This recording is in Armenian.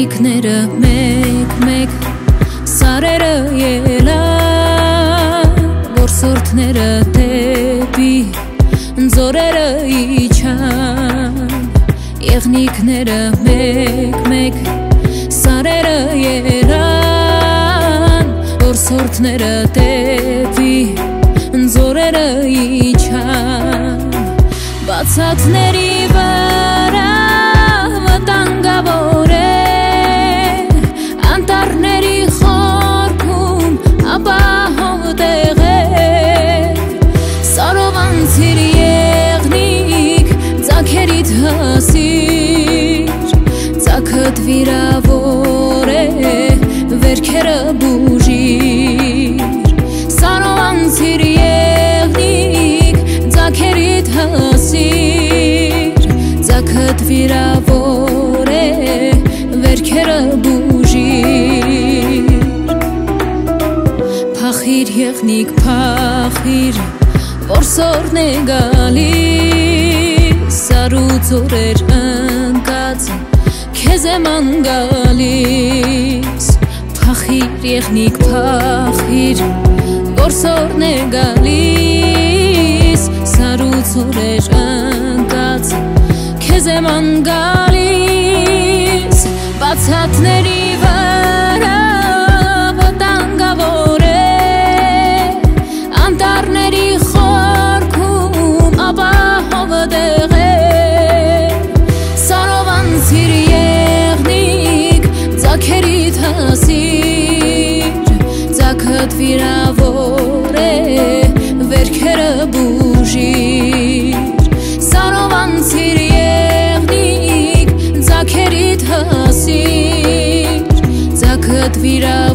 Եղնիկները մեկ-մեկ սարերը ելան, որ սորթները դեպի ձորերը իջան։ Եղնիկները մեկ-մեկ սարերը ելան, որ սորթները դեպի ձորերը իջան։ Բացատների վրա վտանգավոր է, անտառների խորքում ապահով տեղ է, սարովանցիր եղնիկ ձագերիդ հասիր, ձագդ վիրավոր է, վերքերը բուժիր, սարովանցիր եղնիկ ձագերիդ հասիր, ձագդ վիրավոր է, վերքերը բուժիր։ Փախիր եղնիկ փախիր, որ սորն է գալիս, սարու ձորեր ընկած քեզ եմ անգալիս։ Փախիր եղնիկ փախիր, որ սորն է գալիս, սարու ձորեր ընկած քեզ եմ անգալիս։ Բացատների վրա վտանգավոր է, անտառների խորքում ապահով տեղ է, սարովանցիր եղնիկ ձագերիդ հասիր, ձագդ վիրավոր է, վերքերը բուժիր, սարովանցիր եղնիկ ձագերիդ հասիր, ձագդ վիրավոր